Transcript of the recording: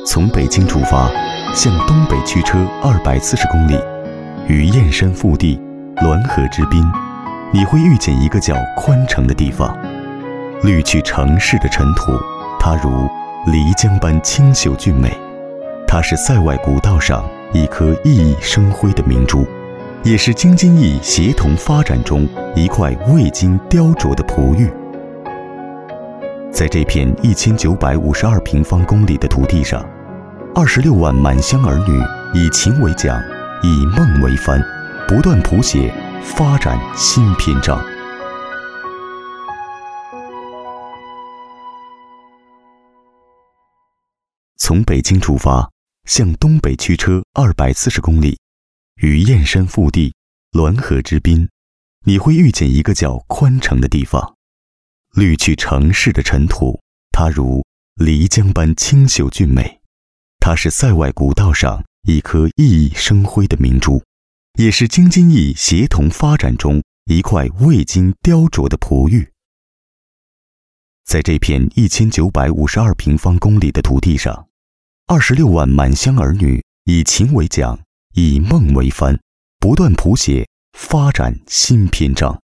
从北京出发，向东北驱车240公里，于燕山腹地、滦河之滨，你会遇见一个叫宽城的地方。滤去城市的尘土，它如漓江般清秀俊美。它是塞外古道上一颗熠熠生辉的明珠，也是京津冀协同发展中一块未经雕琢的璞玉。在这片1952平方公里的土地上，26万满乡儿女以勤为桨，以梦为帆，不断谱写发展新篇章。从北京出发，向东北驱车240公里，于燕山腹地、滦河之滨，你会遇见一个叫宽城的地方。滤去城市的尘土，它如漓江般清秀俊美。它是塞外古道上一颗熠熠生辉的明珠，也是京津冀协同发展中一块未经雕琢的璞玉。在这片1952平方公里的土地上，26万满乡儿女以勤为桨，以梦为帆，不断谱写发展新篇章。